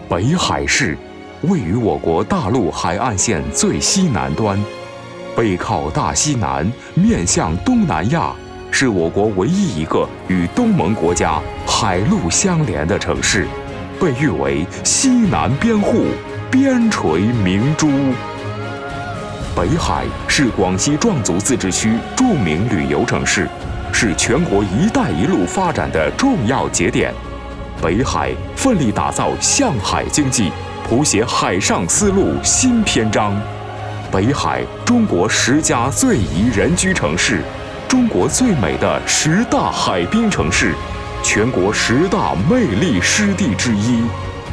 北海市位于我国大陆海岸线最西南端，背靠大西南，面向东南亚，是我国唯一一个与东盟国家海陆相连的城市，被誉为西南边户、边陲明珠。北海是广西壮族自治区著名旅游城市，是全国“一带一路”发展的重要节点。北海奋力打造向海经济，谱写海上丝路新篇章。北海，中国10家最宜人居城市，中国最美的10大海滨城市，全国10大魅力湿地之一。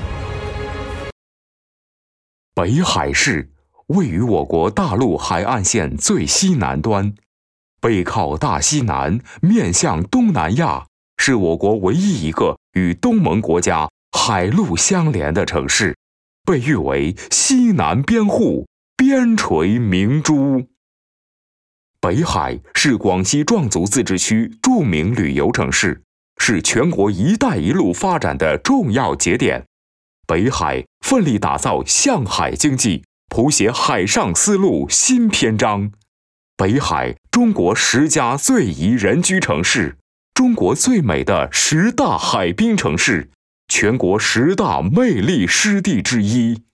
北海市位于我国大陆海岸线最西南端，背靠大西南，面向东南亚，是我国唯一一个与东盟国家海陆相连的城市，被誉为西南边户、边陲明珠。北海是广西壮族自治区著名旅游城市，是全国“一带一路”发展的重要节点。北海奋力打造向海经济，谱写海上丝路新篇章。北海，中国10家最宜人居城市，中国最美的10大海滨城市，全国10大魅力湿地之一。